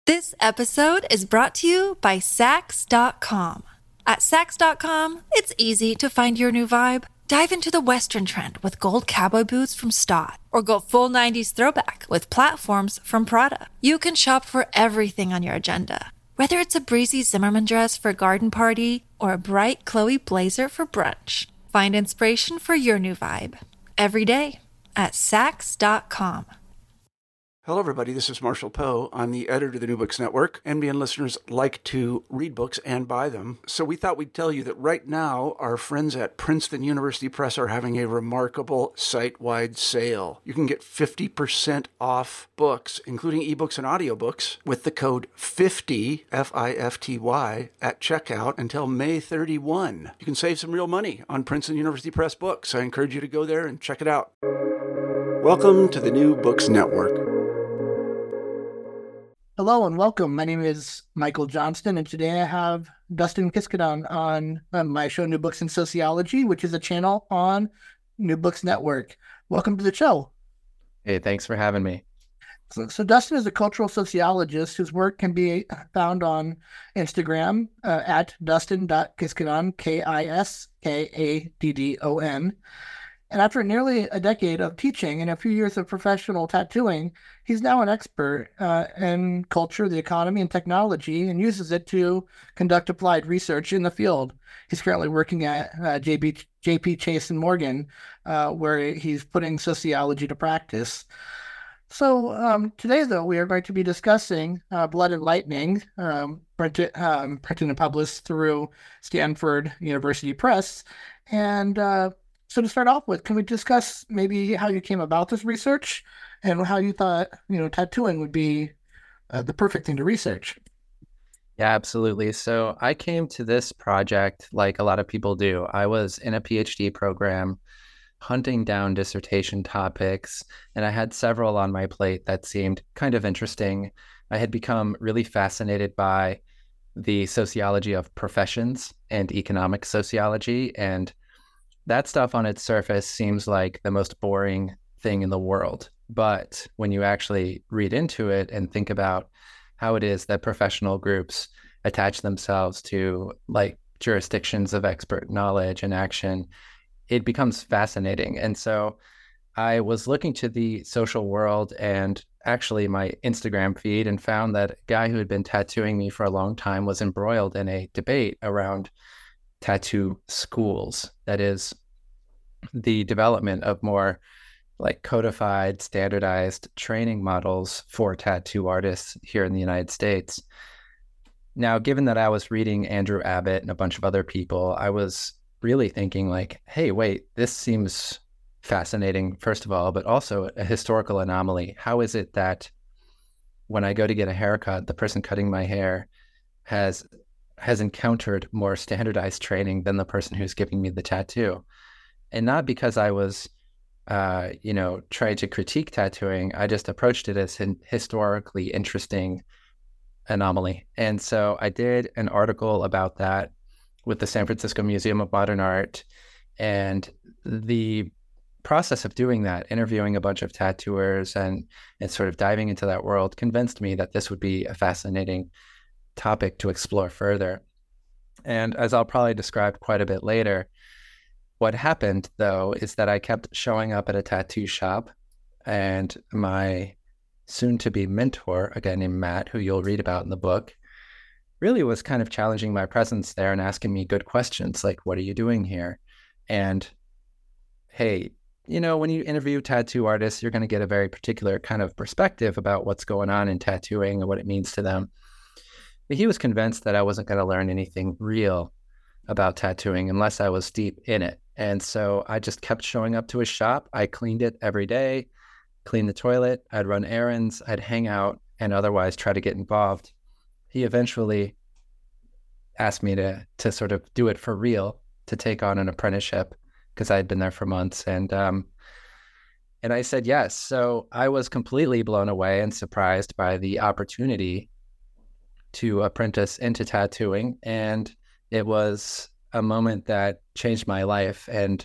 This episode is brought to you by Sax.com. At Sax.com, it's easy to find your new vibe. Dive into the Western trend with gold cowboy boots from Stott, or go full 90s throwback with platforms from Prada. You can shop for everything on your agenda, whether it's a breezy Zimmermann dress for a garden party or a bright Chloe blazer for brunch. Find inspiration for your new vibe every day at Sax.com. Hello, everybody. This is Marshall Poe. I'm the editor of the New Books Network. NBN listeners like to read books and buy them. So we thought we'd tell you that right now, our friends at Princeton University Press are having a remarkable site-wide sale. You can get 50% off books, including ebooks and audiobooks, with the code 50, F-I-F-T-Y, at checkout until May 31. You can save some real money on Princeton University Press books. I encourage you to go there and check it out. Welcome to the New Books Network. Hello and welcome. My name is Michael Johnston, and today I have Dustin Kiskadon on my show, New Books in Sociology, which is a channel on New Books Network. Welcome to the show. Hey, thanks for having me. So Dustin is a cultural sociologist whose work can be found on Instagram at dustin.kiskadon, Kiskaddon. And after nearly a decade of teaching and a few years of professional tattooing, he's now an expert in culture, the economy, and technology, and uses it to conduct applied research in the field. He's currently working at JP Chase and Morgan, where he's putting sociology to practice. So today, though, we are going to be discussing Blood and Lightning, printed and published through Stanford University Press. And so to start off with, can we discuss maybe how you came about this research and how you thought, tattooing would be the perfect thing to research? Yeah, absolutely. So I came to this project like a lot of people do. I was in a PhD program hunting down dissertation topics, and I had several on my plate that seemed kind of interesting. I had become really fascinated by the sociology of professions and economic sociology, and that stuff on its surface seems like the most boring thing in the world. But when you actually read into it and think about how it is that professional groups attach themselves to like jurisdictions of expert knowledge and action, it becomes fascinating. And so I was looking to the social world and actually my Instagram feed and found that a guy who had been tattooing me for a long time was embroiled in a debate around tattoo schools. That is the development of more like codified, standardized training models for tattoo artists here in the United States. Now, given that I was reading Andrew Abbott and a bunch of other people, I was really thinking like, hey, wait, this seems fascinating, first of all, but also a historical anomaly. How is it that when I go to get a haircut, the person cutting my hair has encountered more standardized training than the person who's giving me the tattoo? And not because I was, trying to critique tattooing. I just approached it as an historically interesting anomaly. And so I did an article about that with the San Francisco Museum of Modern Art. And the process of doing that, interviewing a bunch of tattooers and sort of diving into that world, convinced me that this would be a fascinating topic to explore further. And as I'll probably describe quite a bit later, what happened, though, is that I kept showing up at a tattoo shop, and my soon-to-be mentor, a guy named Matt, who you'll read about in the book, really was kind of challenging my presence there and asking me good questions like, what are you doing here? And hey, when you interview tattoo artists, you're going to get a very particular kind of perspective about what's going on in tattooing and what it means to them. But he was convinced that I wasn't going to learn anything real about tattooing unless I was deep in it. And so I just kept showing up to his shop. I cleaned it every day, cleaned the toilet, I'd run errands, I'd hang out, and otherwise try to get involved. He eventually asked me to sort of do it for real, to take on an apprenticeship, because I had been there for months. And I said yes. So I was completely blown away and surprised by the opportunity to apprentice into tattooing. And it was a moment that changed my life. And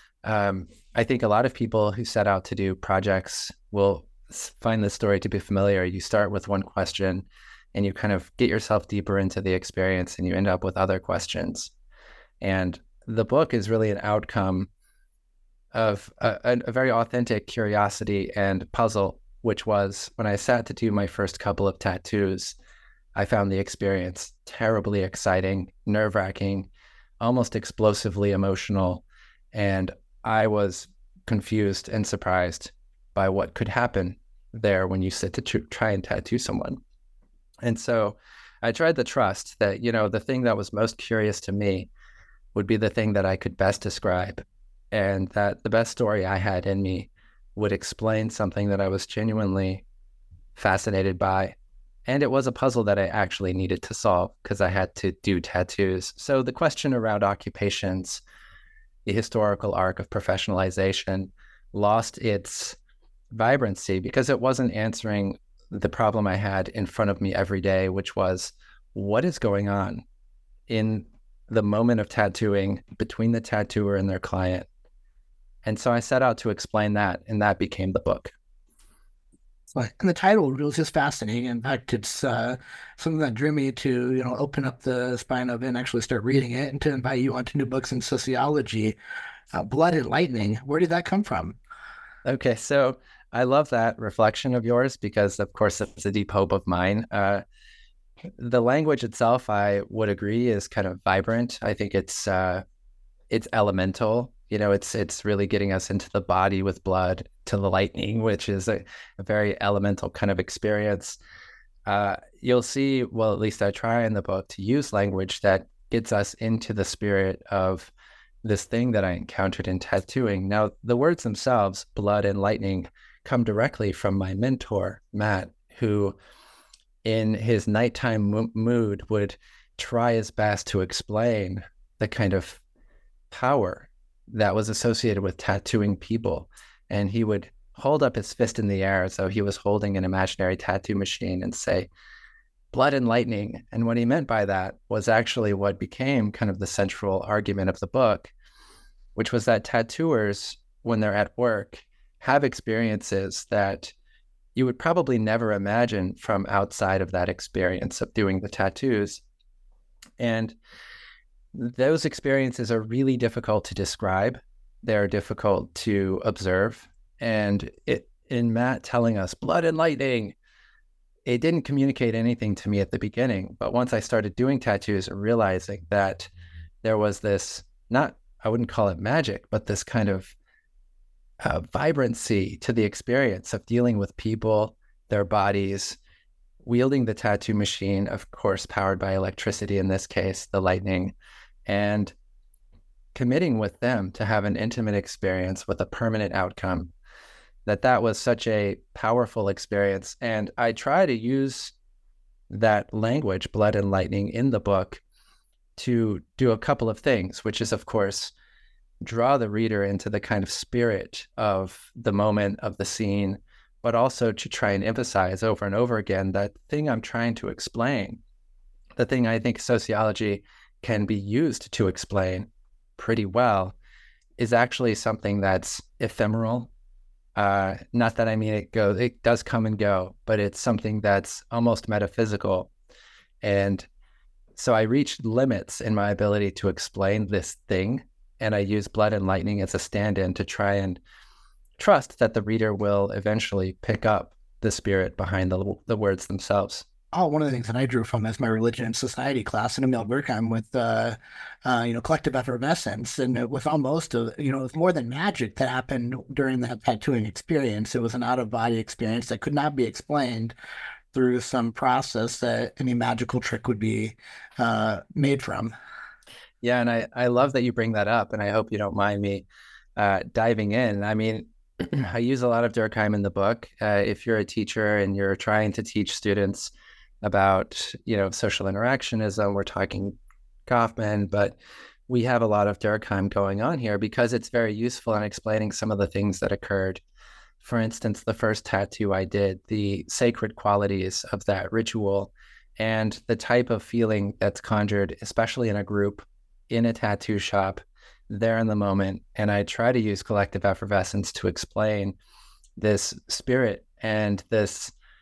I think a lot of people who set out to do projects will find this story to be familiar. You start with one question and you kind of get yourself deeper into the experience and you end up with other questions. And the book is really an outcome of a very authentic curiosity and puzzle, which was when I sat to do my first couple of tattoos, I found the experience terribly exciting, nerve-wracking, almost explosively emotional, and I was confused and surprised by what could happen there when you sit to try and tattoo someone. And so I tried to trust that, the thing that was most curious to me would be the thing that I could best describe, and that the best story I had in me would explain something that I was genuinely fascinated by. And it was a puzzle that I actually needed to solve because I had to do tattoos. So the question around occupations, the historical arc of professionalization, lost its vibrancy because it wasn't answering the problem I had in front of me every day, which was, what is going on in the moment of tattooing between the tattooer and their client? And so I set out to explain that, and that became the book. And the title was just fascinating. In fact, it's something that drew me to, open up the spine of it and actually start reading it, and to invite you onto new books in sociology. Blood and Lightning, where did that come from? Okay, so I love that reflection of yours because, of course, it's a deep hope of mine. The language itself, I would agree, is kind of vibrant. I think it's elemental. It's really getting us into the body with blood, to the lightning, which is a very elemental kind of experience. You'll see, well, at least I try in the book to use language that gets us into the spirit of this thing that I encountered in tattooing. Now, the words themselves, blood and lightning, come directly from my mentor, Matt, who in his nighttime mood would try his best to explain the kind of power that was associated with tattooing people. And he would hold up his fist in the air as though he was holding an imaginary tattoo machine and say, blood and lightning. And what he meant by that was actually what became kind of the central argument of the book, which was that tattooers, when they're at work, have experiences that you would probably never imagine from outside of that experience of doing the tattoos. And those experiences are really difficult to describe. They're difficult to observe. And in Matt telling us blood and lightning, it didn't communicate anything to me at the beginning. But once I started doing tattoos, realizing that there was this, I wouldn't call it magic, but this kind of vibrancy to the experience of dealing with people, their bodies, wielding the tattoo machine, of course, powered by electricity in this case, the lightning, and committing with them to have an intimate experience with a permanent outcome, that was such a powerful experience. And I try to use that language, blood and lightning, in the book to do a couple of things, which is, of course, draw the reader into the kind of spirit of the moment of the scene, but also to try and emphasize over and over again that thing I'm trying to explain, the thing I think sociology can be used to explain pretty well, is actually something that's ephemeral. Not that I mean it does come and go, but it's something that's almost metaphysical. And so I reached limits in my ability to explain this thing, and I use blood and lightning as a stand-in to try and trust that the reader will eventually pick up the spirit behind the words themselves. Oh, one of the things that I drew from is my religion and society class in Emil Durkheim with, collective effervescence. And it was almost, it was more than magic that happened during that tattooing experience. It was an out-of-body experience that could not be explained through some process that any magical trick would be made from. Yeah, and I love that you bring that up, and I hope you don't mind me diving in. I mean, I use a lot of Durkheim in the book. If you're a teacher and you're trying to teach students about, social interactionism, we're talking Goffman, but we have a lot of Durkheim going on here because it's very useful in explaining some of the things that occurred. For instance, the first tattoo I did, the sacred qualities of that ritual and the type of feeling that's conjured, especially in a group, in a tattoo shop, there in the moment. And I try to use collective effervescence to explain this spirit and this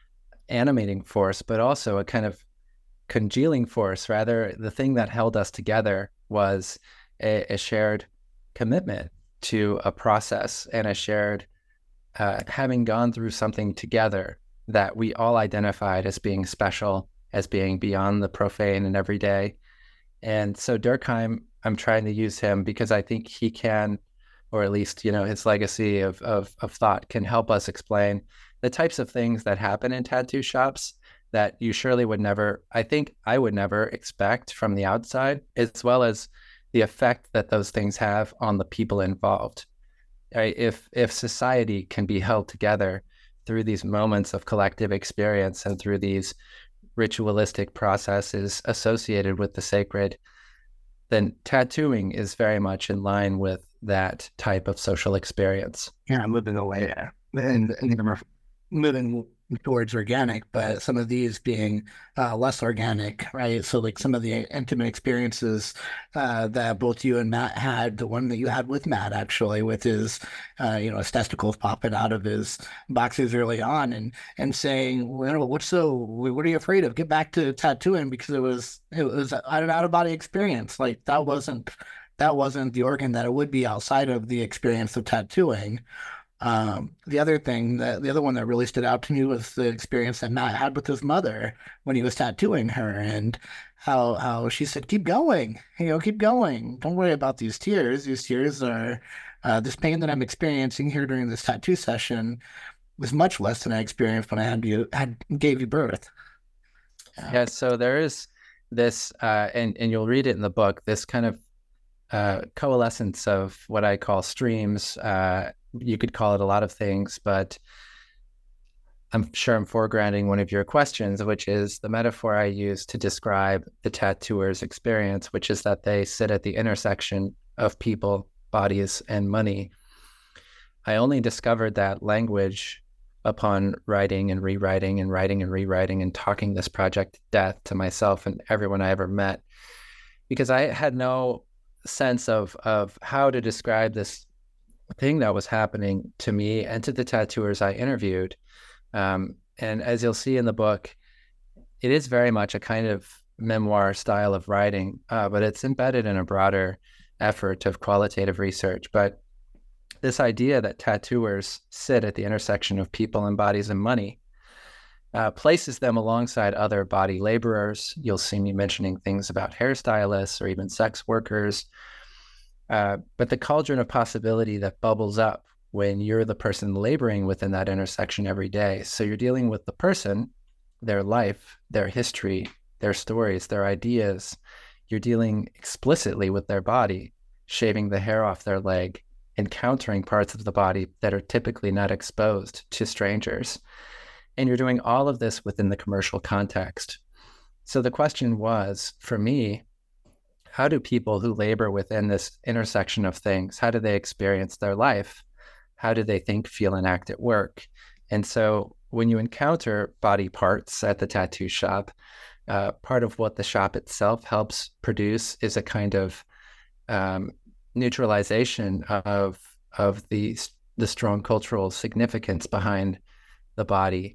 animating force, but also a kind of congealing force. Rather, the thing that held us together was a shared commitment to a process and a shared having gone through something together that we all identified as being special, as being beyond the profane and everyday. And so Durkheim, I'm trying to use him because I think he can, or at least, his legacy of thought can help us explain the types of things that happen in tattoo shops that you surely would never, I think I would never expect from the outside, as well as the effect that those things have on the people involved. Right? If society can be held together through these moments of collective experience and through these ritualistic processes associated with the sacred, then tattooing is very much in line with that type of social experience. Yeah, moving away and moving towards organic, but some of these being less organic, right? So like some of the intimate experiences that both you and Matt had, the one that you had with Matt actually, with his, his testicles popping out of his boxes early on, and saying, well, what are you afraid of? Get back to tattooing because it was an out of body experience. Like that wasn't the organ that it would be outside of the experience of tattooing. The other one that really stood out to me was the experience that Matt had with his mother when he was tattooing her, and how she said, keep going, keep going. Don't worry about these tears. These tears are, this pain that I'm experiencing here during this tattoo session was much less than I experienced when I gave you birth. Yeah. So there is this, and you'll read it in the book, this kind of coalescence of what I call streams. You could call it a lot of things, but I'm sure I'm foregrounding one of your questions, which is the metaphor I use to describe the tattooer's experience, which is that they sit at the intersection of people, bodies, and money. I only discovered that language upon writing and rewriting and writing and rewriting and talking this project to death to myself and everyone I ever met, because I had no sense of how to describe this thing that was happening to me and to the tattooers I interviewed. And as you'll see in the book, it is very much a kind of memoir style of writing, but it's embedded in a broader effort of qualitative research. But this idea that tattooers sit at the intersection of people and bodies and money places them alongside other body laborers. You'll see me mentioning things about hairstylists or even sex workers. But the cauldron of possibility that bubbles up when you're the person laboring within that intersection every day. So you're dealing with the person, their life, their history, their stories, their ideas. You're dealing explicitly with their body, shaving the hair off their leg, encountering parts of the body that are typically not exposed to strangers. And you're doing all of this within the commercial context. So the question was, for me, how do people who labor within this intersection of things, how do they experience their life? How do they think, feel, and act at work? And so when you encounter body parts at the tattoo shop, part of what the shop itself helps produce is a kind of neutralization of the strong cultural significance behind the body.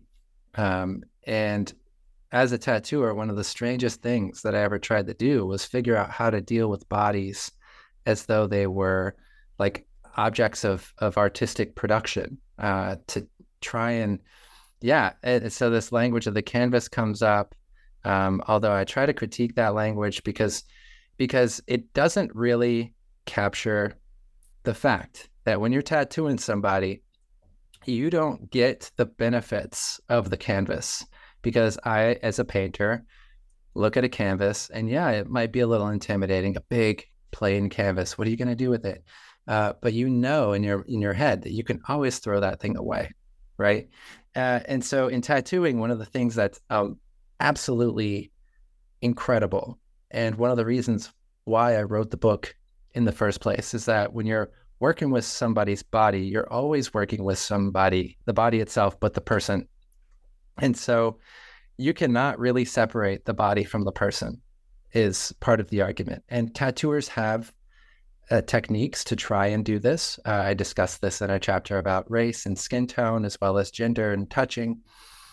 And as a tattooer, one of the strangest things that I ever tried to do was figure out how to deal with bodies as though they were like objects of artistic production, to try and, and so this language of the canvas comes up, although I try to critique that language because it doesn't really capture the fact that when you're tattooing somebody, you don't get the benefits of the canvas. Because I, as a painter, look at a canvas and it might be a little intimidating, a big plain canvas. What are you going to do with it? But in your head that you can always throw that thing away, right? And so in tattooing, one of the things that's absolutely incredible, and one of the reasons why I wrote the book in the first place, is that when you're working with somebody's body, you're always working with somebody, the body itself, but the person. And so you cannot really separate the body from the person, is part of the argument. And tattooers have techniques to try and do this. I discussed this in a chapter about race and skin tone, as well as gender and touching.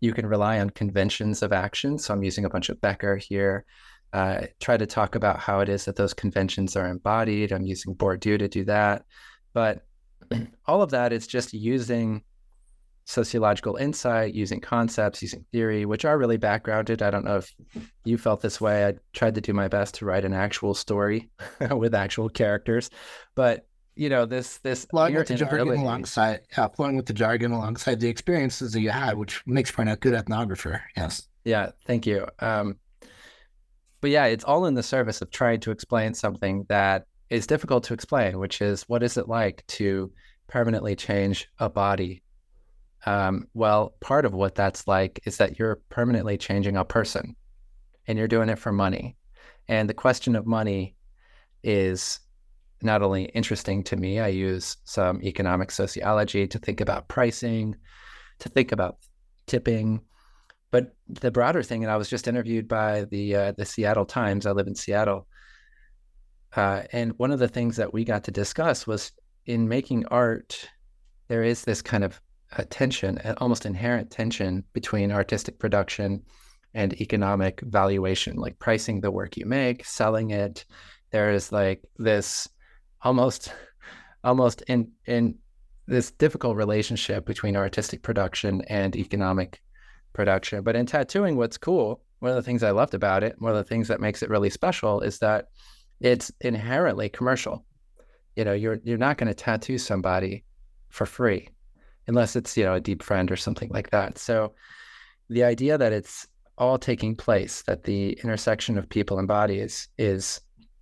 you can rely on conventions of action. So I'm using a bunch of Becker here. Try to talk about how it is that those conventions are embodied. I'm using Bourdieu to do that. But all of that is just using sociological insight, using concepts, using theory, which are really backgrounded. I don't know if you felt this way. I tried to do my best to write an actual story with actual characters. But, this flowing with the jargon alongside the experiences that you had, which makes for a good ethnographer. Yes. Yeah, thank you. But yeah, it's all in the service of trying to explain something that is difficult to explain, which is, what is it like to permanently change a body? Well, part of what that's like is that you're permanently changing a person, and you're doing it for money. And the question of money is not only interesting to me. I use some economic sociology to think about pricing, to think about tipping. But the broader thing, and I was just interviewed by the Seattle Times. I live in Seattle. And one of the things that we got to discuss was, in making art, there is this kind of a tension, an almost inherent tension between artistic production and economic valuation, like pricing the work you make, selling it. There is like this almost in this difficult relationship between artistic production and economic production. But in tattooing, what's cool, one of the things I loved about it, one of the things that makes it really special, is that it's inherently commercial. You're not going to tattoo somebody for free unless it's, a deep friend or something like that. So the idea that it's all taking place, that the intersection of people and bodies is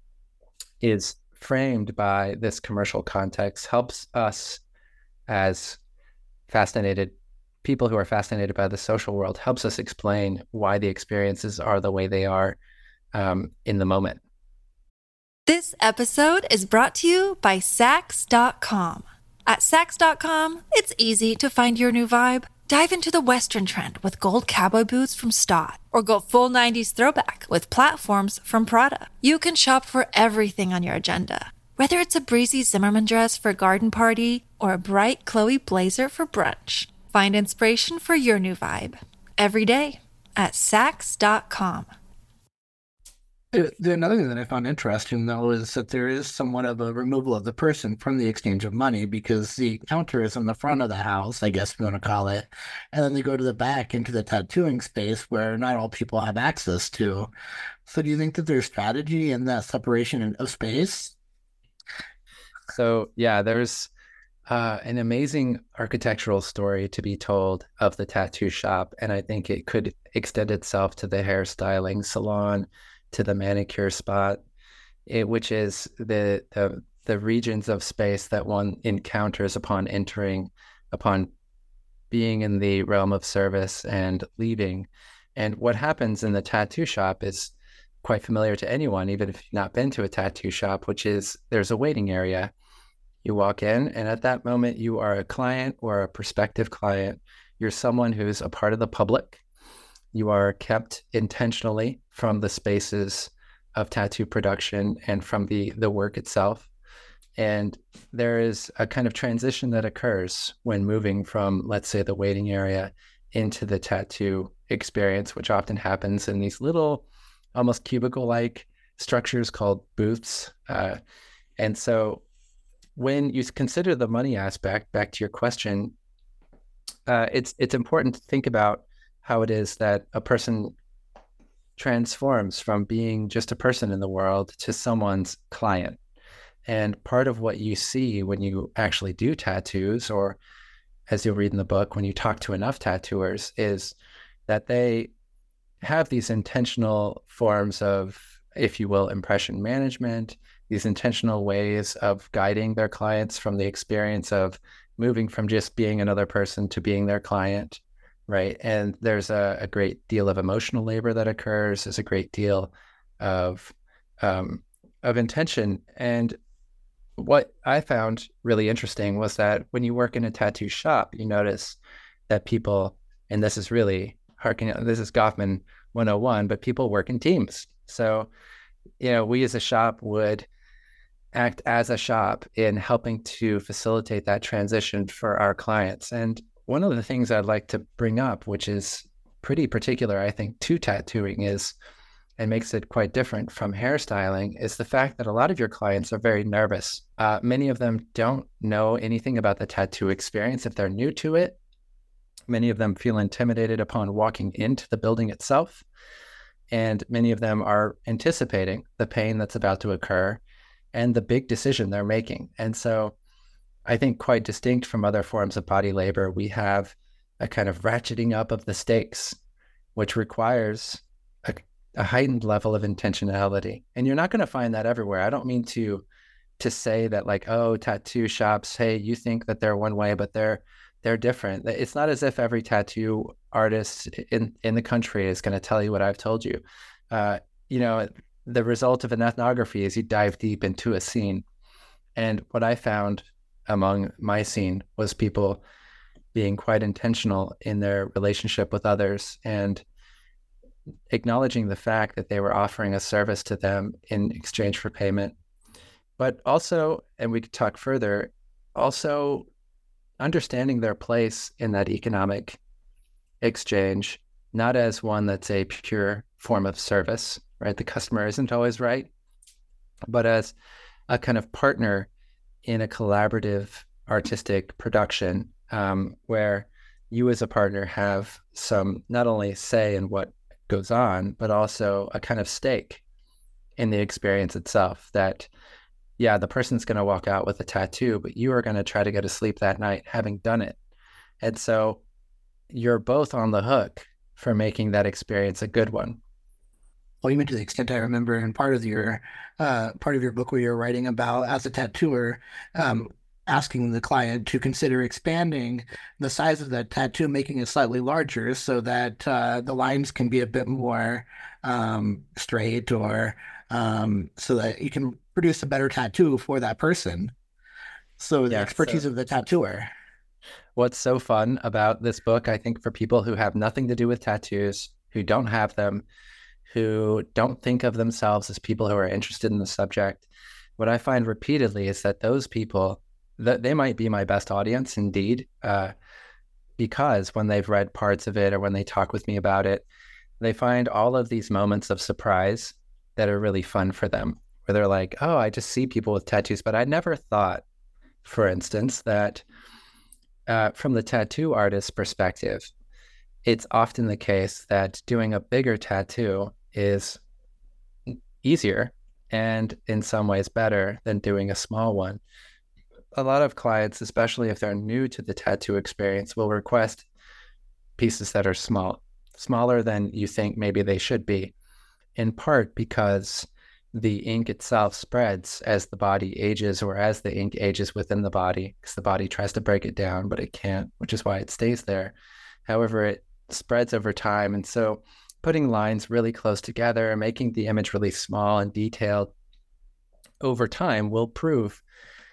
framed by this commercial context, helps us as fascinated people who are fascinated by the social world, helps us explain why the experiences are the way they are in the moment. This episode is brought to you by Saks.com. At Saks.com, it's easy to find your new vibe. Dive into the Western trend with gold cowboy boots from Stott, or go full 90s throwback with platforms from Prada. You can shop for everything on your agenda, whether it's a breezy Zimmermann dress for a garden party or a bright Chloe blazer for brunch. Find inspiration for your new vibe every day at Saks.com. Another thing that I found interesting, though, is that there is somewhat of a removal of the person from the exchange of money, because the counter is in the front of the house, I guess we want to call it, and then they go to the back into the tattooing space where not all people have access to. So do you think that there's strategy in that separation of space? So yeah, there's an amazing architectural story to be told of the tattoo shop, and I think it could extend itself to the hairstyling salon, to the manicure spot, which is the regions of space that one encounters upon entering, upon being in the realm of service and leaving. And what happens in the tattoo shop is quite familiar to anyone, even if you've not been to a tattoo shop, which is there's a waiting area. You walk in, and at that moment, you are a client or a prospective client. You're someone who's a part of the public. You are kept intentionally from the spaces of tattoo production and from the work itself. And there is a kind of transition that occurs when moving from, let's say, the waiting area into the tattoo experience, which often happens in these little, almost cubicle-like structures called booths. And so when you consider the money aspect, back to your question, it's important to think about how it is that a person transforms from being just a person in the world to someone's client. And part of what you see when you actually do tattoos, or as you'll read in the book, when you talk to enough tattooers, is that they have these intentional forms of, if you will, impression management, these intentional ways of guiding their clients from the experience of moving from just being another person to being their client. Right. And there's a great deal of emotional labor that occurs. There's a great deal of intention. And what I found really interesting was that when you work in a tattoo shop, you notice that people, and this is really this is Goffman 101, but people work in teams. So, we as a shop would act as a shop in helping to facilitate that transition for our clients. And one of the things I'd like to bring up, which is pretty particular, I think, to tattooing is, and makes it quite different from hairstyling, is the fact that a lot of your clients are very nervous. Many of them don't know anything about the tattoo experience if they're new to it. Many of them feel intimidated upon walking into the building itself. And many of them are anticipating the pain that's about to occur and the big decision they're making. And so I think quite distinct from other forms of body labor, we have a kind of ratcheting up of the stakes, which requires a heightened level of intentionality. And you're not going to find that everywhere. I don't mean to say that like, oh, tattoo shops, hey, you think that they're one way, but they're different. It's not as if every tattoo artist in the country is going to tell you what I've told you. The result of an ethnography is you dive deep into a scene. And what I found among my scene was people being quite intentional in their relationship with others and acknowledging the fact that they were offering a service to them in exchange for payment. But also, and we could talk further, also understanding their place in that economic exchange, not as one that's a pure form of service, right? The customer isn't always right, but as a kind of partner in a collaborative artistic production, where you as a partner have some not only say in what goes on, but also a kind of stake in the experience itself. That, yeah, the person's going to walk out with a tattoo, but you are going to try to go to sleep that night having done it. And so you're both on the hook for making that experience a good one. Well, even to the extent I remember in part of your book where you're writing about, as a tattooer, asking the client to consider expanding the size of that tattoo, making it slightly larger so that the lines can be a bit more straight, or so that you can produce a better tattoo for that person. So the expertise of the tattooer. What's so fun about this book, I think, for people who have nothing to do with tattoos, who don't have them, who don't think of themselves as people who are interested in the subject, what I find repeatedly is that those people, that they might be my best audience indeed, because when they've read parts of it or when they talk with me about it, they find all of these moments of surprise that are really fun for them, where they're like, oh, I just see people with tattoos, but I never thought, for instance, that from the tattoo artist's perspective, it's often the case that doing a bigger tattoo is easier and in some ways better than doing a small one. A lot of clients, especially if they're new to the tattoo experience, will request pieces that are smaller than you think maybe they should be, in part because the ink itself spreads as the body ages, or as the ink ages within the body, because the body tries to break it down, but it can't, which is why it stays there. However, it spreads over time. And so putting lines really close together and making the image really small and detailed over time will prove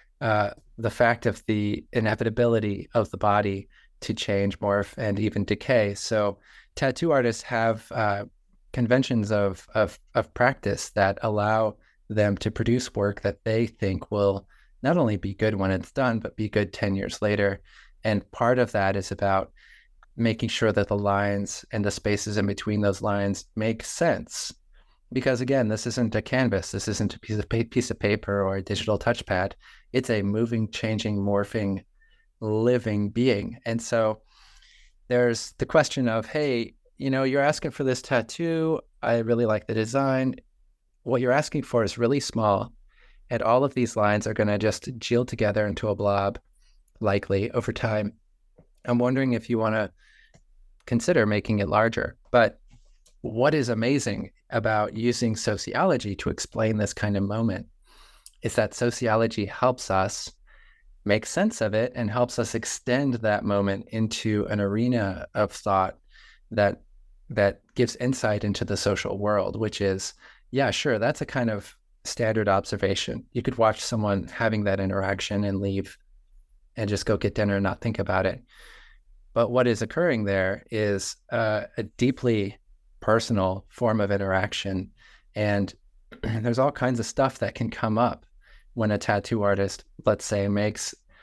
the fact of the inevitability of the body to change, morph, and even decay. So tattoo artists have conventions of practice that allow them to produce work that they think will not only be good when it's done, but be good 10 years later. And part of that is about making sure that the lines and the spaces in between those lines make sense. Because again, this isn't a canvas. This isn't a piece of paper or a digital touchpad. It's a moving, changing, morphing, living being. And so there's the question of, hey, you're asking for this tattoo. I really like the design. What you're asking for is really small. And all of these lines are going to just gel together into a blob, likely over time. I'm wondering if you want to consider making it larger. But what is amazing about using sociology to explain this kind of moment is that sociology helps us make sense of it and helps us extend that moment into an arena of thought that gives insight into the social world, which is, yeah, sure, that's a kind of standard observation. You could watch someone having that interaction and leave and just go get dinner and not think about it. But what is occurring there is a deeply personal form of interaction. And there's all kinds of stuff that can come up when a tattoo artist, let's say, makes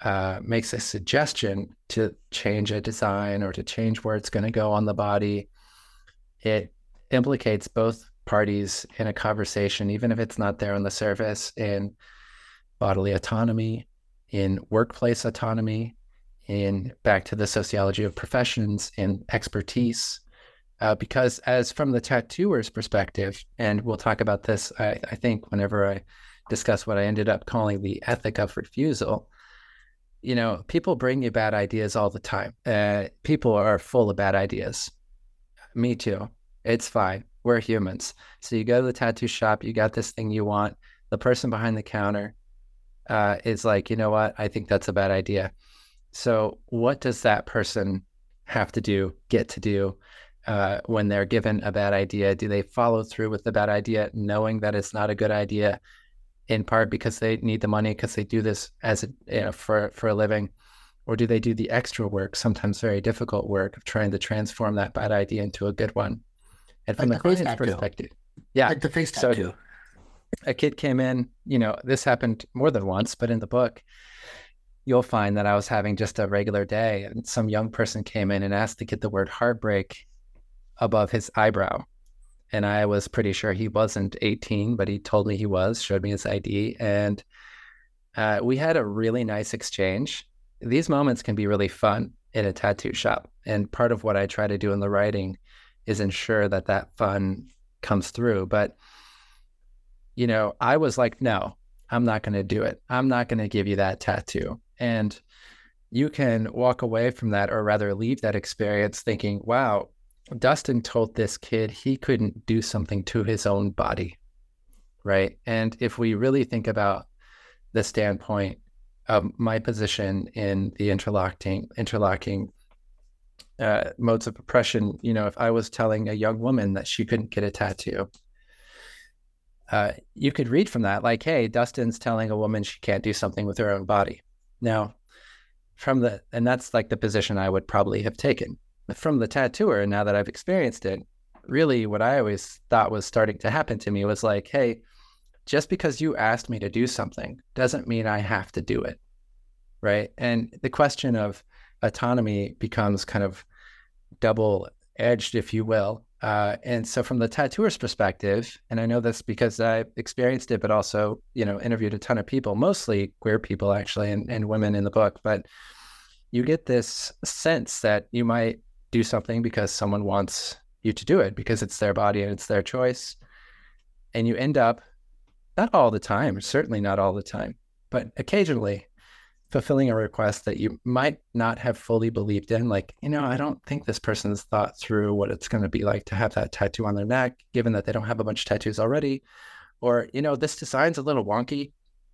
makes a suggestion to change a design or to change where it's going to go on the body, it implicates both parties in a conversation, even if it's not there on the surface, in bodily autonomy, in workplace autonomy, in back to the sociology of professions, in expertise. Because as from the tattooer's perspective, and we'll talk about this, I think, whenever I discuss what I ended up calling the ethic of refusal, people bring you bad ideas all the time. People are full of bad ideas. Me too. It's fine. We're humans. So you go to the tattoo shop, you got this thing you want. The person behind the counter is like, you know what? I think that's a bad idea. So what does that person have to do, get to do when they're given a bad idea? Do they follow through with the bad idea, knowing that it's not a good idea, in part because they need the money because they do this as for a living? Or do they do the extra work, sometimes very difficult work, of trying to transform that bad idea into a good one? And from the client's perspective, like the face tattoo. So a kid came in, this happened more than once, but in the book, you'll find that I was having just a regular day, and some young person came in and asked to get the word heartbreak above his eyebrow. And I was pretty sure he wasn't 18, but he told me he was, showed me his ID. And we had a really nice exchange. These moments can be really fun in a tattoo shop. And part of what I try to do in the writing is ensure that that fun comes through. But, I was like, no, I'm not going to do it. I'm not going to give you that tattoo. And you can walk away from that, or rather leave that experience thinking, wow, Dustin told this kid he couldn't do something to his own body, right? And if we really think about the standpoint of my position in the interlocking modes of oppression, if I was telling a young woman that she couldn't get a tattoo, you could read from that like, hey, Dustin's telling a woman she can't do something with her own body. Now, and that's like the position I would probably have taken. From the tattooer, now that I've experienced it, really what I always thought was starting to happen to me was like, hey, just because you asked me to do something doesn't mean I have to do it, right? And the question of autonomy becomes kind of double-edged, if you will. And so from the tattooer's perspective, and I know this because I experienced it, but also, interviewed a ton of people, mostly queer people actually, and women in the book, but you get this sense that you might do something because someone wants you to do it, because it's their body and it's their choice. And you end up, not all the time, certainly not all the time, but occasionally fulfilling a request that you might not have fully believed in. Like, I don't think this person's thought through what it's going to be like to have that tattoo on their neck, given that they don't have a bunch of tattoos already. Or, this design's a little wonky.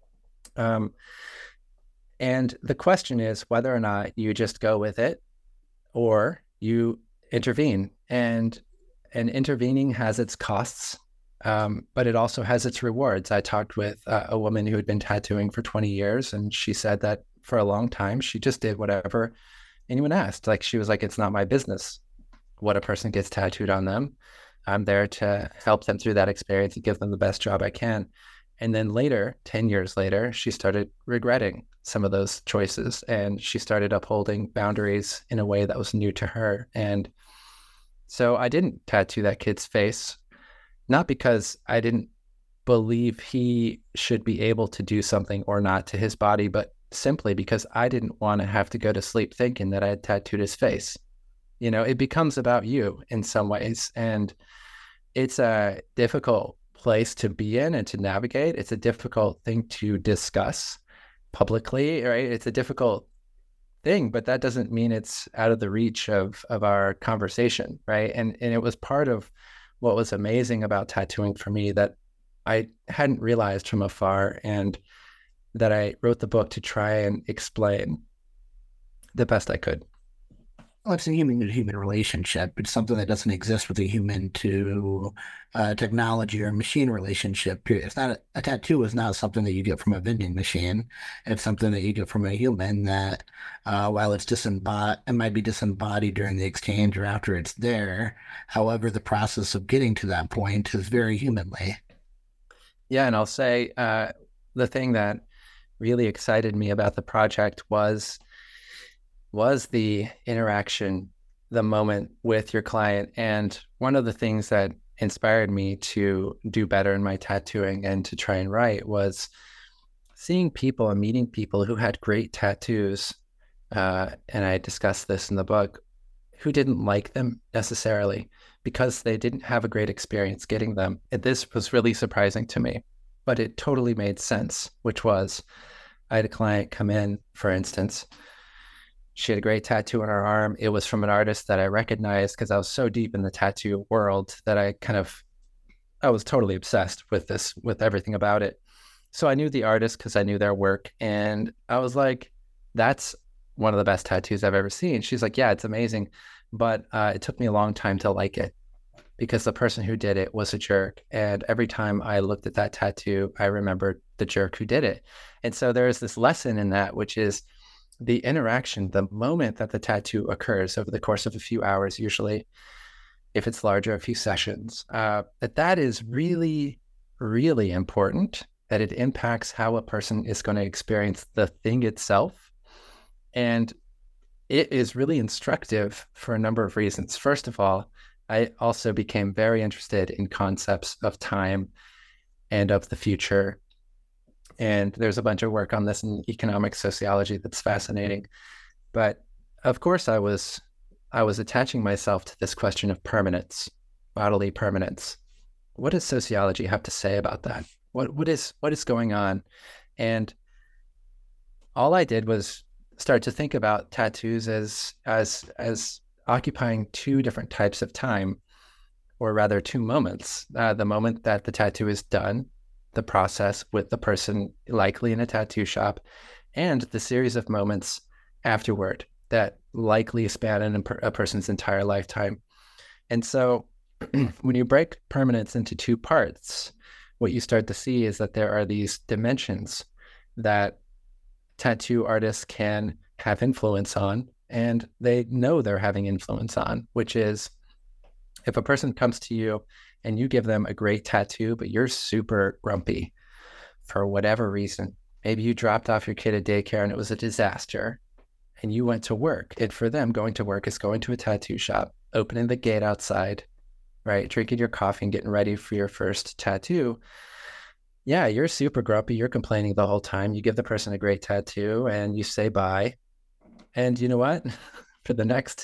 And the question is whether or not you just go with it or you intervene. And intervening has its costs, but it also has its rewards. I talked with a woman who had been tattooing for 20 years, and she said that for a long time, she just did whatever anyone asked. Like, she was like, it's not my business what a person gets tattooed on them. I'm there to help them through that experience and give them the best job I can. And then later, 10 years later, she started regretting some of those choices, and she started upholding boundaries in a way that was new to her. And so I didn't tattoo that kid's face, not because I didn't believe he should be able to do something or not to his body, but simply because I didn't want to have to go to sleep thinking that I had tattooed his face. It becomes about you in some ways, and it's a difficult place to be in and to navigate. It's a difficult thing to discuss publicly, right? It's a difficult thing, but that doesn't mean it's out of the reach of our conversation, right? And it was part of what was amazing about tattooing for me that I hadn't realized from afar, and that I wrote the book to try and explain the best I could. Well, it's a human-to-human relationship. It's something that doesn't exist with a human to technology or machine relationship. Period. It's not a tattoo is not something that you get from a vending machine. It's something that you get from a human that, while it's it might be disembodied during the exchange or after it's there. However, the process of getting to that point is very humanly. Yeah, and I'll say the thing that really excited me about the project was the interaction, the moment with your client. And one of the things that inspired me to do better in my tattooing and to try and write was seeing people and meeting people who had great tattoos. And I discussed this in the book, who didn't like them necessarily because they didn't have a great experience getting them. And this was really surprising to me, but it totally made sense, which was I had a client come in, for instance. She had a great tattoo on her arm. It was from an artist that I recognized because I was so deep in the tattoo world that I was totally obsessed with everything about it. So I knew the artist because I knew their work. And I was like, that's one of the best tattoos I've ever seen. She's like, yeah, it's amazing. But it took me a long time to like it because the person who did it was a jerk. And every time I looked at that tattoo, I remembered the jerk who did it. And so there is this lesson in that, which is the interaction, the moment that the tattoo occurs over the course of a few hours, usually, if it's larger, a few sessions, that is really, really important, that it impacts how a person is going to experience the thing itself. And it is really instructive for a number of reasons. First of all, I also became very interested in concepts of time and of the future. And there's a bunch of work on this in economic sociology that's fascinating. But of course, I was attaching myself to this question of permanence, bodily permanence. What does sociology have to say about that? What is going on? And all I did was start to think about tattoos as occupying two different types of time, or rather two moments. The moment that the tattoo is done, the process with the person likely in a tattoo shop, and the series of moments afterward that likely span a person's entire lifetime. And so when you break permanence into two parts, what you start to see is that there are these dimensions that tattoo artists can have influence on, and they know they're having influence on, which is if a person comes to you and you give them a great tattoo, but you're super grumpy for whatever reason. Maybe you dropped off your kid at daycare and it was a disaster and you went to work. And for them, going to work is going to a tattoo shop, opening the gate outside, right? Drinking your coffee and getting ready for your first tattoo. Yeah, you're super grumpy. You're complaining the whole time. You give the person a great tattoo and you say bye. And you know what? For the next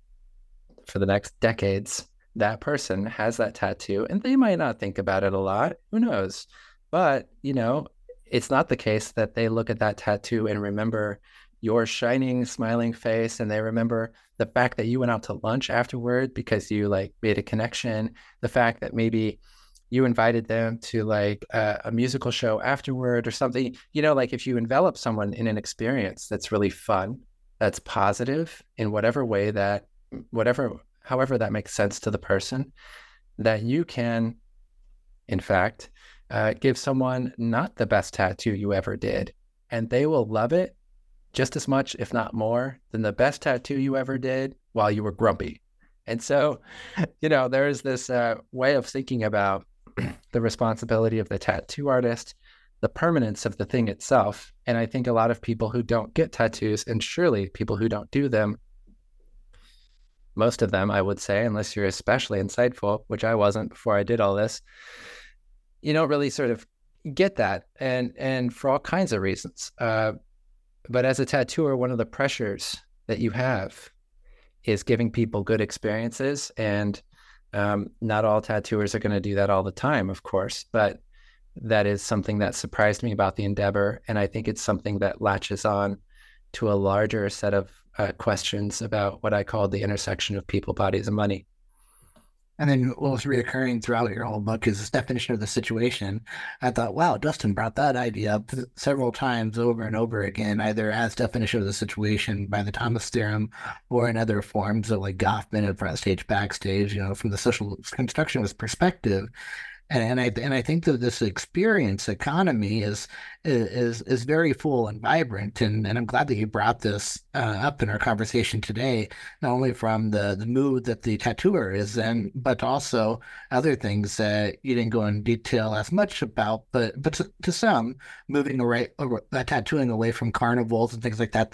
decades, that person has that tattoo and they might not think about it a lot. Who knows? But, it's not the case that they look at that tattoo and remember your shining, smiling face, and they remember the fact that you went out to lunch afterward because you made a connection, the fact that maybe you invited them to a musical show afterward or something. If you envelop someone in an experience that's really fun, that's positive in whatever way however that makes sense to the person, that you can, in fact, give someone not the best tattoo you ever did, and they will love it just as much, if not more, than the best tattoo you ever did while you were grumpy. And so, there's this way of thinking about the responsibility of the tattoo artist, the permanence of the thing itself. And I think a lot of people who don't get tattoos, and surely people who don't do them, most of them, I would say, unless you're especially insightful, which I wasn't before I did all this, you don't really sort of get that, and for all kinds of reasons. But as a tattooer, one of the pressures that you have is giving people good experiences, and not all tattooers are going to do that all the time, of course, but that is something that surprised me about the endeavor, and I think it's something that latches on to a larger set of questions about what I call the intersection of people, bodies, and money. And then what was reoccurring throughout your whole book is this definition of the situation. I thought, wow, Dustin brought that idea up several times over and over again, either as definition of the situation by the Thomas theorem or in other forms of Goffman and Front Stage, Backstage, from the social constructionist perspective. And I think that this experience economy is very full and vibrant, and I'm glad that you brought this up in our conversation today, not only from the mood that the tattooer is in, but also other things that you didn't go in detail as much about, but to some, moving away, tattooing away from carnivals and things like that,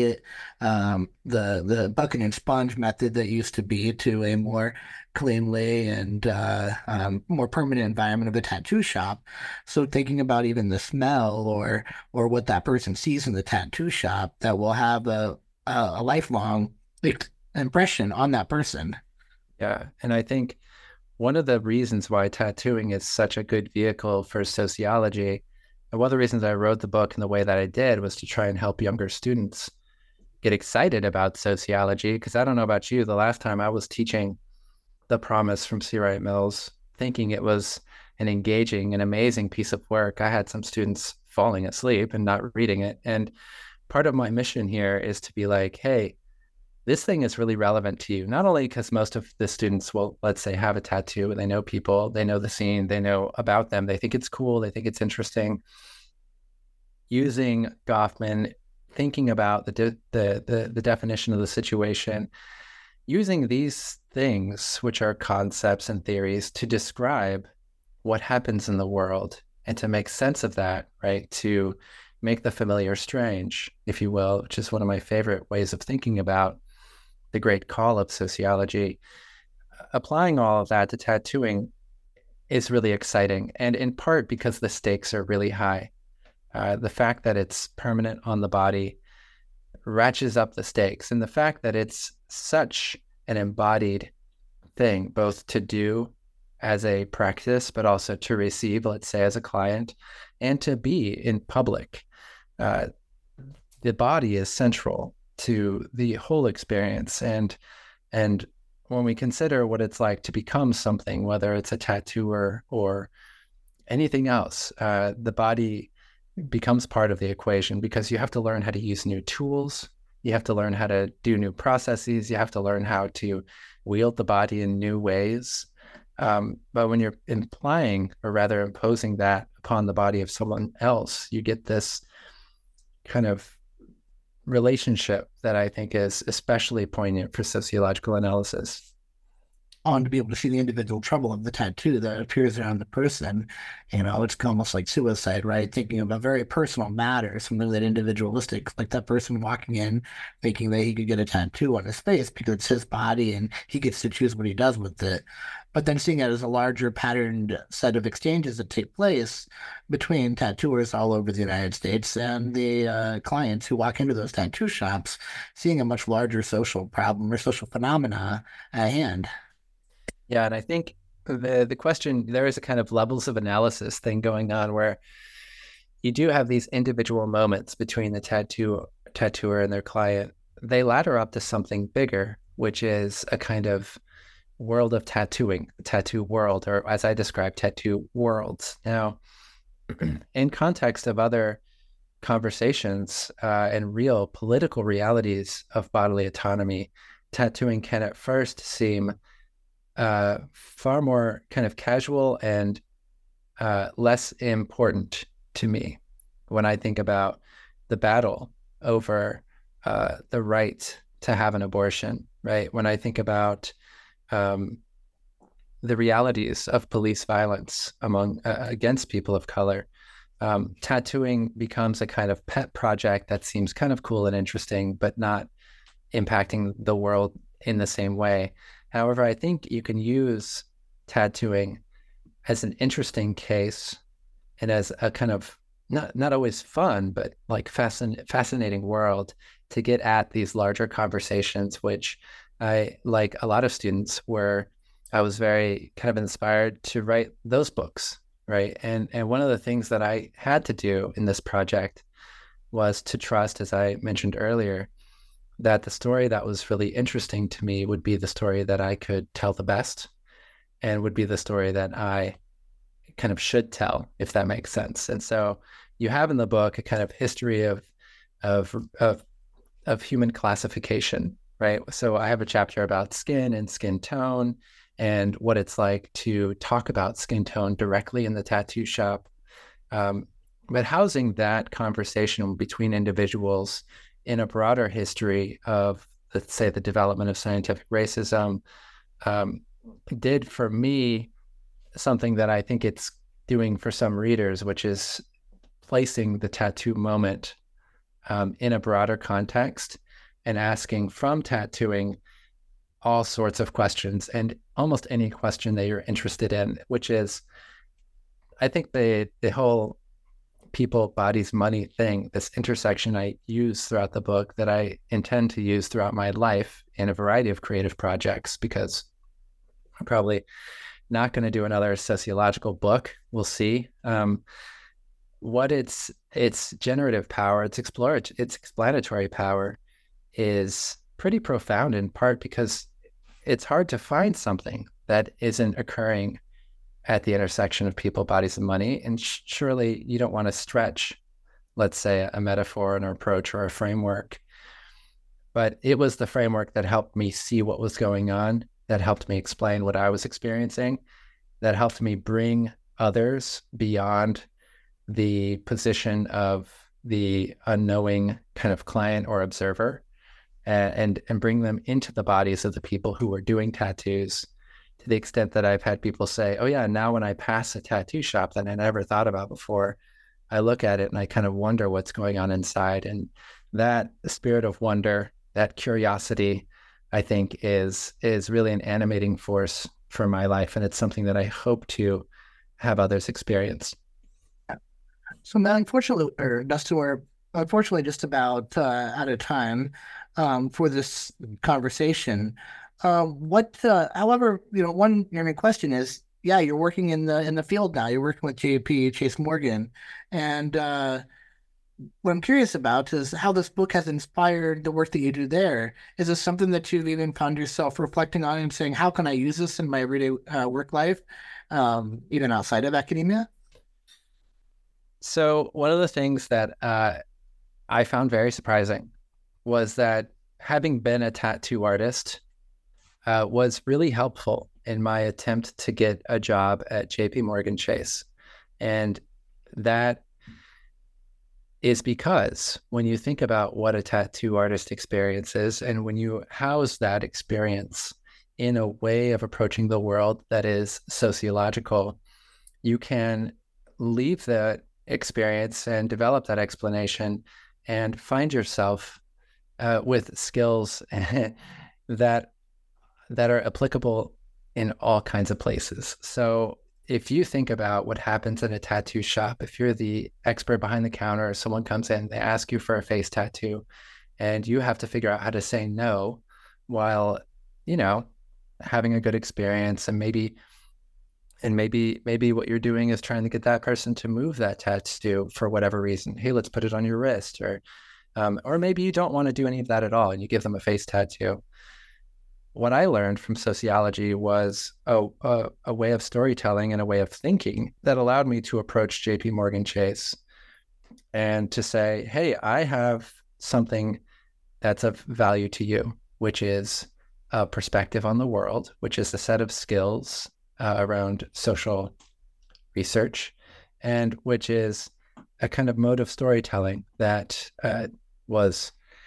the bucket and sponge method that used to be to a more cleanly and more permanent environment of the tattoo shop. So thinking about even the smell or what that person sees in the tattoo shop, that will have a lifelong impression on that person. Yeah. And I think one of the reasons why tattooing is such a good vehicle for sociology, and one of the reasons I wrote the book in the way that I did, was to try and help younger students get excited about sociology. Because I don't know about you, the last time I was teaching The Promise from C. Wright Mills, thinking it was an engaging and amazing piece of work, I had some students falling asleep and not reading it. And part of my mission here is to be like, hey, this thing is really relevant to you, not only because most of the students will, let's say, have a tattoo, they know people, they know the scene, they know about them, they think it's cool, they think it's interesting. Using Goffman, thinking about the definition of the situation, using these things, which are concepts and theories, to describe what happens in the world and to make sense of that, right? To make the familiar strange, if you will, which is one of my favorite ways of thinking about the great call of sociology. Applying all of that to tattooing is really exciting, and in part because the stakes are really high. The fact that it's permanent on the body ratchets up the stakes, and the fact that it's such an embodied thing, both to do as a practice, but also to receive, let's say, as a client, and to be in public. The body is central to the whole experience. And when we consider what it's like to become something, whether it's a tattooer or anything else, the body becomes part of the equation, because you have to learn how to use new tools. You have to learn how to do new processes. You have to learn how to wield the body in new ways. But when you're implying, or rather imposing, that upon the body of someone else, you get this kind of relationship that I think is especially poignant for sociological analysis. On to be able to see the individual trouble of the tattoo that appears around the person, it's almost like suicide, right? Thinking of a very personal matter, something that individualistic, like that person walking in, thinking that he could get a tattoo on his face because it's his body and he gets to choose what he does with it. But then seeing it as a larger patterned set of exchanges that take place between tattooers all over the United States and the clients who walk into those tattoo shops, seeing a much larger social problem or social phenomena at hand. Yeah, and I think the question, there is a kind of levels of analysis thing going on, where you do have these individual moments between the tattooer and their client. They ladder up to something bigger, which is a kind of world of tattooing, the tattoo world, or as I describe, tattoo worlds. Now, in context of other conversations and real political realities of bodily autonomy, tattooing can at first seem far more kind of casual and less important to me when I think about the battle over the right to have an abortion, right? When I think about the realities of police violence against people of color, tattooing becomes a kind of pet project that seems kind of cool and interesting, but not impacting the world in the same way. However, I think you can use tattooing as an interesting case and as a kind of not always fun, but like fascinating world to get at these larger conversations, which I, like a lot of students, I was very kind of inspired to write those books, right? And one of the things that I had to do in this project was to trust, as I mentioned earlier, that the story that was really interesting to me would be the story that I could tell the best, and would be the story that I kind of should tell, if that makes sense. And so you have in the book a kind of history of human classification, right? So I have a chapter about skin and skin tone and what it's like to talk about skin tone directly in the tattoo shop. But housing that conversation between individuals in a broader history of, let's say, the development of scientific racism, did for me something that I think it's doing for some readers, which is placing the tattoo moment in a broader context and asking from tattooing all sorts of questions and almost any question that you're interested in, which is, I think the whole people, bodies, money thing, this intersection I use throughout the book that I intend to use throughout my life in a variety of creative projects, because I'm probably not going to do another sociological book. We'll see. What its generative power, its explanatory power is pretty profound, in part because it's hard to find something that isn't occurring at the intersection of people, bodies, and money. And surely you don't want to stretch, let's say, a metaphor, an approach, or a framework. But it was the framework that helped me see what was going on, that helped me explain what I was experiencing, that helped me bring others beyond the position of the unknowing kind of client or observer, and bring them into the bodies of the people who were doing tattoos, to the extent that I've had people say, oh yeah, now when I pass a tattoo shop that I never thought about before, I look at it and I kind of wonder what's going on inside. And that spirit of wonder, that curiosity, I think is really an animating force for my life. And it's something that I hope to have others experience. So now, unfortunately, Dustin, we're unfortunately just about out of time for this conversation. However, one question is, yeah, you're working in the field now. You're working with JP Chase Morgan, and what I'm curious about is how this book has inspired the work that you do there. Is this something that you've even found yourself reflecting on and saying, how can I use this in my everyday work life, even outside of academia? So one of the things that I found very surprising was that having been a tattoo artist was really helpful in my attempt to get a job at JP Morgan Chase. And that is because when you think about what a tattoo artist experience is, and when you house that experience in a way of approaching the world that is sociological, you can leave that experience and develop that explanation and find yourself with skills that are applicable in all kinds of places. So if you think about what happens in a tattoo shop, if you're the expert behind the counter, someone comes in, they ask you for a face tattoo, and you have to figure out how to say no while, having a good experience, and maybe what you're doing is trying to get that person to move that tattoo for whatever reason. Hey, let's put it on your wrist, or maybe you don't want to do any of that at all, and you give them a face tattoo. What I learned from sociology was a way of storytelling and a way of thinking that allowed me to approach JP Morgan Chase and to say, hey, I have something that's of value to you, which is a perspective on the world, which is a set of skills around social research, and which is a kind of mode of storytelling that was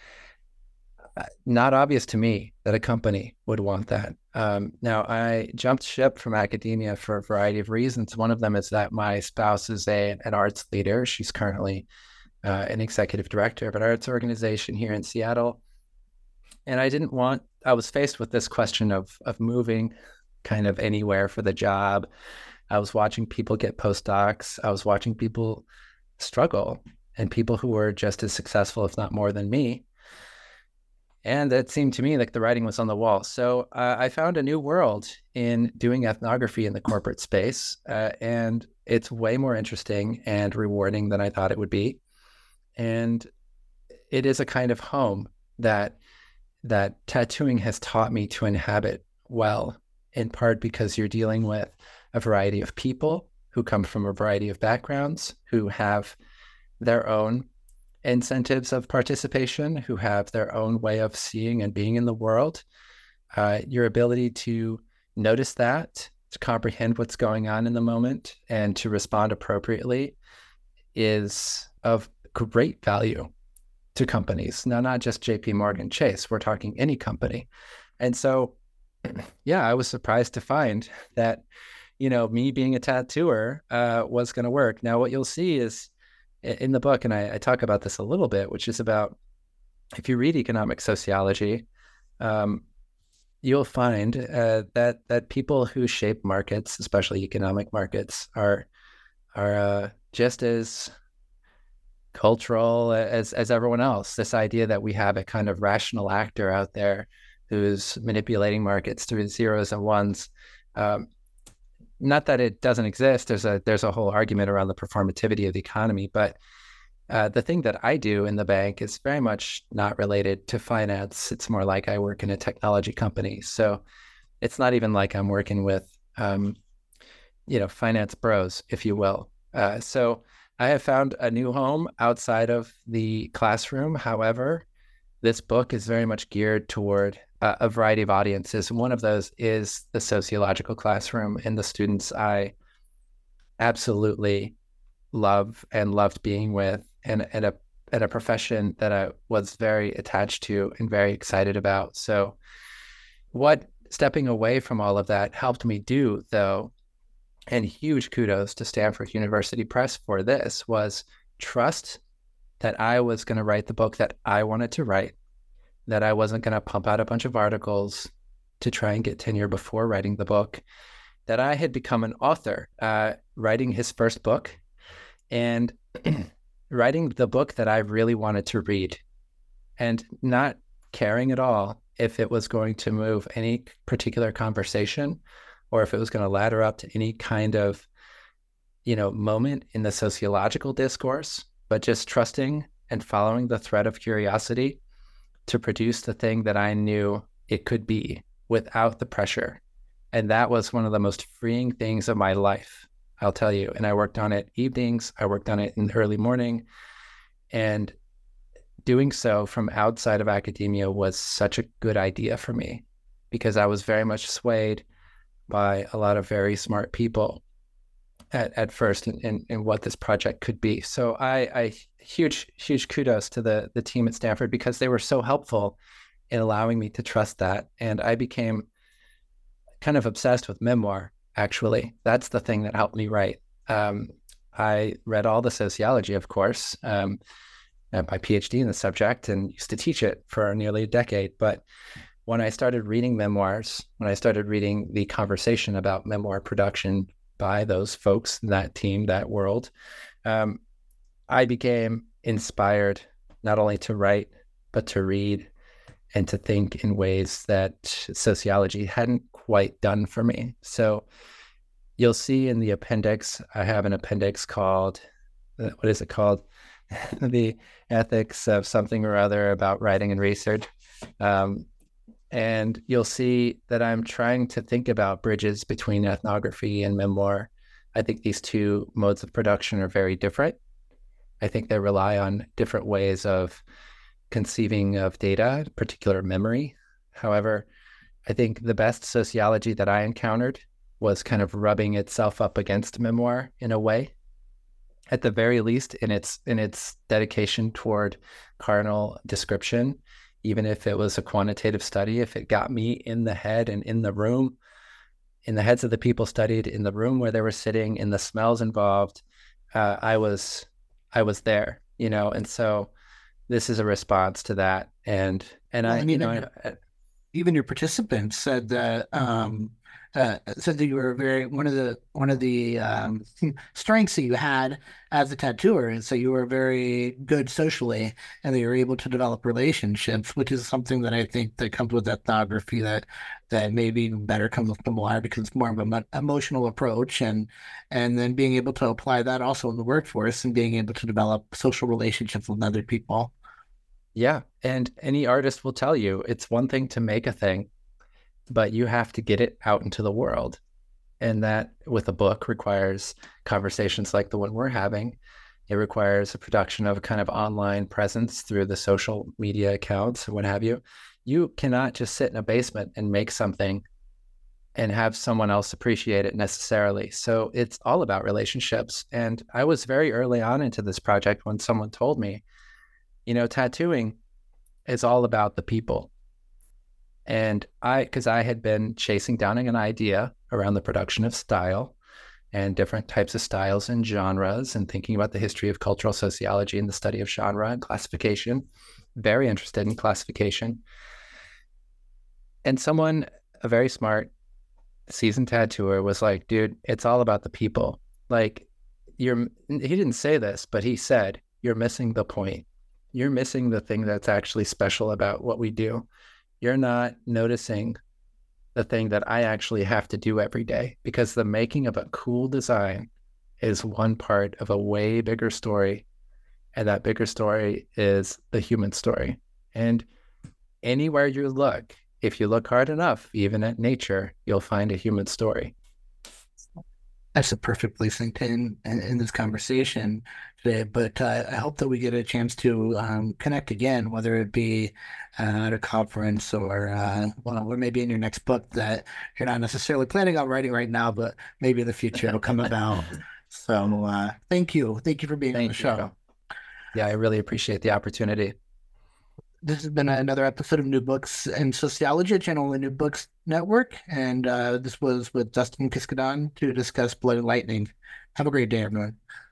not obvious to me that a company would want that. Now, I jumped ship from academia for a variety of reasons. One of them is that my spouse is an arts leader. She's currently an executive director of an arts organization here in Seattle. And I was faced with this question of moving kind of anywhere for the job. I was watching people get postdocs. I was watching people struggle, and people who were just as successful, if not more than me. And it seemed to me like the writing was on the wall. So I found a new world in doing ethnography in the corporate space. And it's way more interesting and rewarding than I thought it would be. And it is a kind of home that tattooing has taught me to inhabit well, in part because you're dealing with a variety of people who come from a variety of backgrounds, who have their own incentives of participation, who have their own way of seeing and being in the world. Your ability to notice that, to comprehend what's going on in the moment, and to respond appropriately is of great value to companies. Now, not just JP Morgan Chase, we're talking any company. And so, yeah, I was surprised to find that, me being a tattooer was going to work. Now, what you'll see is in the book, and I talk about this a little bit, which is about, if you read economic sociology, you'll find that people who shape markets, especially economic markets, are just as cultural as everyone else. This idea that we have a kind of rational actor out there who's manipulating markets through zeros and ones. Not that it doesn't exist. There's a whole argument around the performativity of the economy, but the thing that I do in the bank is very much not related to finance. It's more like I work in a technology company. So it's not even like I'm working with, finance bros, if you will. So I have found a new home outside of the classroom. However, this book is very much geared toward a variety of audiences. One of those is the sociological classroom and the students I absolutely love and loved being with, and a profession that I was very attached to and very excited about. So what stepping away from all of that helped me do, though, and huge kudos to Stanford University Press for this, was trust that I was going to write the book that I wanted to write, that I wasn't going to pump out a bunch of articles to try and get tenure before writing the book, that I had become an author, writing his first book and writing the book that I really wanted to read, and not caring at all if it was going to move any particular conversation or if it was going to ladder up to any kind of, moment in the sociological discourse, but just trusting and following the thread of curiosity to produce the thing that I knew it could be without the pressure. And that was one of the most freeing things of my life, I'll tell you. And I worked on it evenings, I worked on it in the early morning, and doing so from outside of academia was such a good idea for me, because I was very much swayed by a lot of very smart people at first in what this project could be. So I huge kudos to the team at Stanford, because they were so helpful in allowing me to trust that. And I became kind of obsessed with memoir, actually. That's the thing that helped me write. I read all the sociology, of course, my PhD in the subject, and used to teach it for nearly a decade. But when I started reading memoirs, when I started reading the conversation about memoir production by those folks, that team, that world, I became inspired not only to write, but to read and to think in ways that sociology hadn't quite done for me. So you'll see in the appendix, I have an appendix called, what is it called? The Ethics of Something or Other About Writing and Research. And you'll see that I'm trying to think about bridges between ethnography and memoir. I think these two modes of production are very different. I think they rely on different ways of conceiving of data, particular memory. However, I think the best sociology that I encountered was kind of rubbing itself up against memoir in a way, at the very least in its dedication toward carnal description. Even if it was a quantitative study, if it got me in the head and in the room, in the heads of the people studied, in the room where they were sitting, in the smells involved, I was there, and so this is a response to that. And even your participants said that you were one of the strengths that you had as a tattooer, and so you were very good socially, and that you were able to develop relationships, which is something that I think that comes with ethnography that maybe even better comes with memoir, because it's more of an emotional approach, and then being able to apply that also in the workforce and being able to develop social relationships with other people. Yeah, and any artist will tell you it's one thing to make a thing, but you have to get it out into the world. And that, with a book, requires conversations like the one we're having. It requires a production of a kind of online presence through the social media accounts and what have you. You cannot just sit in a basement and make something and have someone else appreciate it necessarily. So it's all about relationships. And I was very early on into this project when someone told me, tattooing is all about the people. And because I had been chasing down an idea around the production of style and different types of styles and genres, and thinking about the history of cultural sociology and the study of genre and classification, very interested in classification. And someone, a very smart, seasoned tattooer, was like, dude, it's all about the people. Like, he didn't say this, but he said, you're missing the point. You're missing the thing that's actually special about what we do. You're not noticing the thing that I actually have to do every day, because the making of a cool design is one part of a way bigger story. And that bigger story is the human story. And anywhere you look, if you look hard enough, even at nature, you'll find a human story. That's a perfect placing pin in this conversation today. But I hope that we get a chance to connect again, whether it be at a conference or maybe in your next book that you're not necessarily planning on writing right now, but maybe in the future it'll come about. So thank you. Thank you for being on the show. Yeah, I really appreciate the opportunity. This has been another episode of New Books in Sociology, channel on the New Books Network. And this was with Dustin Kiskadon to discuss Blood and Lightning. Have a great day, everyone.